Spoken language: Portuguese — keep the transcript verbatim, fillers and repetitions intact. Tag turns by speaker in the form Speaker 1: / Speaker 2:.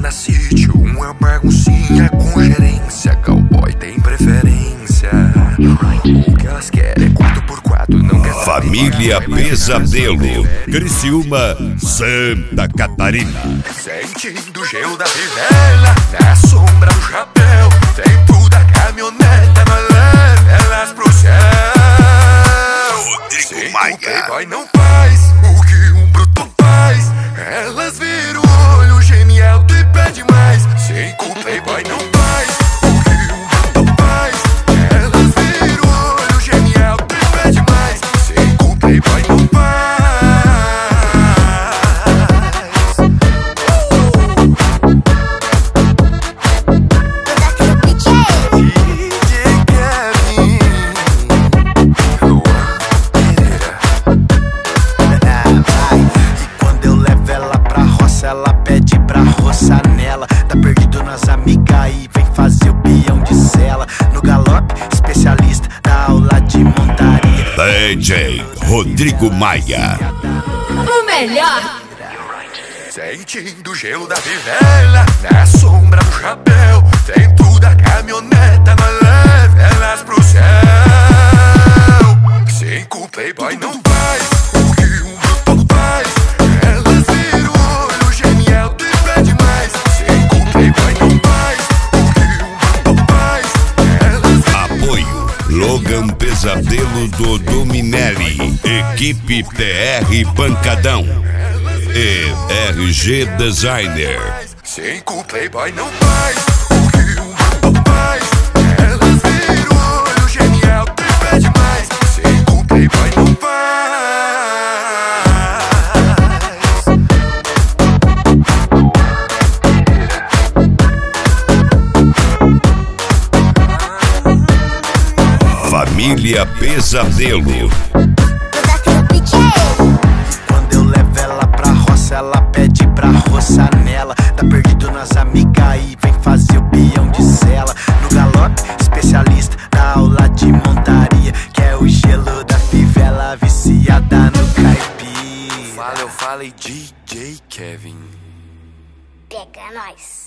Speaker 1: na City, uma baguncinha com gerência. Cowboy tem preferência. O que elas querem é quatro por quatro, não quer saber.
Speaker 2: Família Pesadelo, Criciúma, Santa Catarina.
Speaker 1: Sentindo o gelo da fivela, na sombra do chapéu, dentro da caminhoneta, nós leva elas pro céu.
Speaker 2: Rodrigo Maia.
Speaker 1: O playboy não faz o que um bruto faz. Elas viram o olho genial e pede mais. Sim, o playboy não faz o que um bruto faz. Elas viram o olho genial e pede mais. Sim, o playboy não faz.
Speaker 3: Ela pede pra roçar nela. Tá perdido nas amigas e vem fazer o peão de cela. No galope, especialista da aula de montaria.
Speaker 2: D J Rodrigo Maia.
Speaker 4: O melhor.
Speaker 1: Sentindo o gelo da fivela, na sombra do chapéu, dentro da caminhoneta, nós leva elas pro céu. Cinco playboy não faz o que um bruto faz. Elas viram o olho genial e pede mais. Cinco playboy não faz o que um bruto faz. Elas
Speaker 2: Apoio Logan Pesadelo do Dominelli, Equipe T R Pancadão e R G Designer.
Speaker 1: Cinco playboy não faz o que um bruto faz. Elas viram o olho genial e pede mais. Cinco playboy não faz.
Speaker 2: Família Pesadelo.
Speaker 3: Quando eu levo ela pra roça, ela pede pra roçar nela. Tá perdido nas amigas e vem fazer o peão de cela. No galope, especialista da aula de montaria, que é o gelo da fivela, viciada no caipira.
Speaker 1: Fala, eu falei D J Kevin.
Speaker 4: Pega nós.